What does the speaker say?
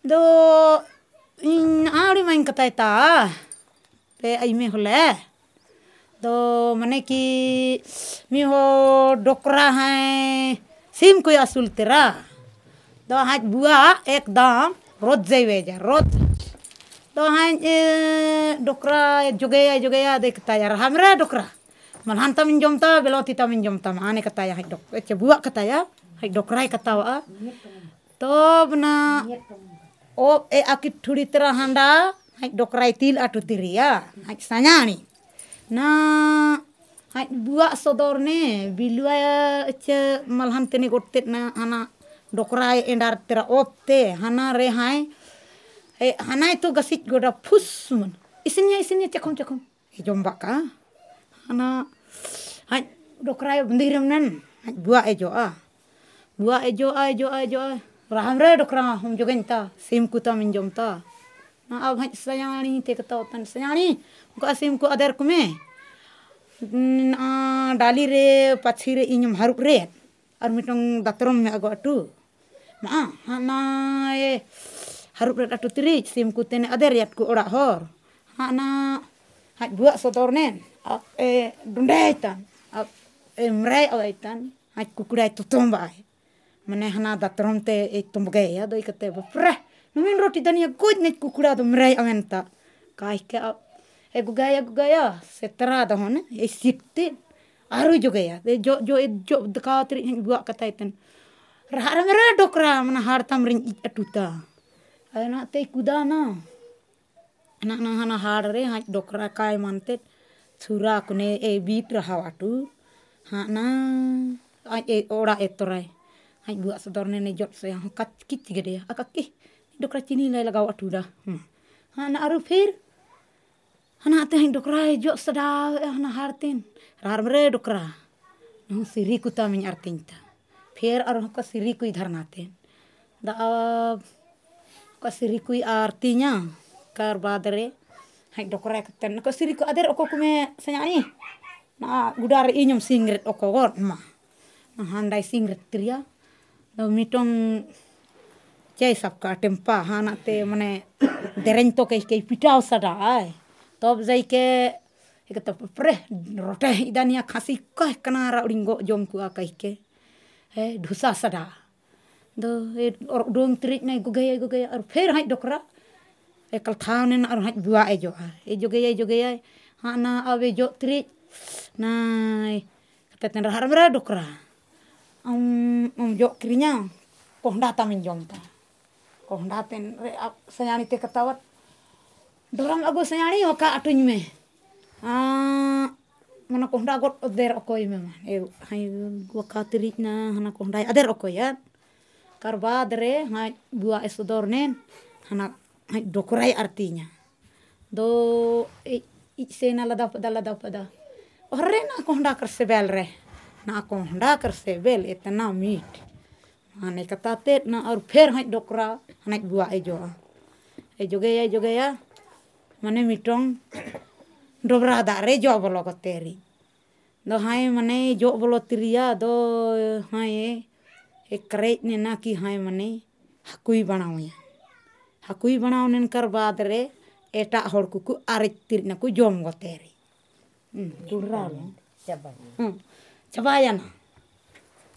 do in auri main kata ta pe ai me hole do mane ki mi ho dokra hai sim कोई असूल तेरा तो हाथ बुआ एकदम रोज जाइए जा रोज तो हाथ डोकरा जुगे देखता यार हमरे डोकरा मलहान तमिन जमता बेलोती तमिन जमता माने कता या हाथ डोक बुआ कता या हाथ डोकरा कता वा तो बना ओ ए आकिट थोड़ी तरह हंडा हाथ डोकरा तिल अटू तिरिया हाथ सኛणी ना हाथ बुआ सदर ने बिलुआ मलहान तेने गोटे ना हना डोकरा एंडार तेरा ओपते हना रे हाय हना तो गसिच गोडा फुस मन इसिन्या चखम जम बाका हना हाय डोकरा बंदिरम नन हाय बुआ एजो राम रे डोकरा हम जोगनता सिम कुता मिन जमता ना अब हाय सयाणी ते कता तन सयाणी को सिम को अदर को में डाली रे पछी रे इनम हारुप रे और मिटंग दातरम में अगो अटू मा हना ए हारुप रे अटू तिरी सिम को तेने अदर यात को ओड़ा हर हना हाज बुआ सदर ने ए डुंडेtan अब ए मरे अइतन हाज कुकुड़ाय तुतम बाय मने हना दातरम ते ए तुम गए या दोई कते बप्रे नमिन रोटी दनिया कुछ ने कुकुड़ा तो मरे अवेंता काय के ए गुगाया सेतरा दहन ए सिट्टे आरु जोगया दे जो दकातरी बुआ कताइतन रार मेरे डोकरा मन हारतम रिन अटुता ना ते कुदा ना हना हार रे हाज डोकरा काय मानते छुरा कुने ए बीट रहा वाटू हाँ ना आज ए ओड़ा ए तोराय हाज बुआ सदर ने जट से कच किच गडे अककी डोकरा चीनी ले लगाव अटुदा हाँ ना आरु फिर हना ते डोकरा जो सदा हना हारतिन रार रे डोकरा नु सिरी कुता मिन आरतिन ता फिर और का सिरी कुई धरनाते दा का सिरी कुई आरतिnya कर बाद रे हाय डोकरा कतन का सिरी को अदर ओको कुमे सयाणी ना गुडार इnyum singret oko gor ma handai singret tria दा मिटोंग cai sapka tempa hana te mane dereng to ke pitaw sada ai तब जाई के एक तो प्रे रोटे इदानिया खासी कह कनारा उड़िंगो जम कुआ कह के है ढुसा सदा दो ए और डोंग त्रिक नै गुगया और फिर हाय डोकरा एकल थाने और हाय बुआ ए जो गया हां ना अबे जो त्रिक नाय कतन रहर मेरा डोकरा जो क्रिया कोंडा तामिन जमता कोंडा तेन रे सयाणी ते कतावत डोरम अगो सयाणी ओका अटुñ में mana कोंडा गोट अदर ओकोय में ए हाय गोका त्रिक ना हना कोंडा अदर ओकोय कर बाद रे हाय बुआ एसदर ने हना हाय डोकराय आरतीnya दो इ सेना लदा पदा अरे ना कोंडा कर सेबेल रे ना कोंडा कर सेबेल इतना मीठ माने कताते ना और फिर हाय डोकरा हना बुआ ए जो गया माने मिटोंग डोबरा दारे जो बोलो कतेरी दो हाय माने जो बोलो तिरिया दो हाय एक करे ने ना की हाय माने हकुई बनावने कर बाद रे एटा हड़ कुकु आरे तिरना कु जोम गतेरी गुड़रा चबाया ना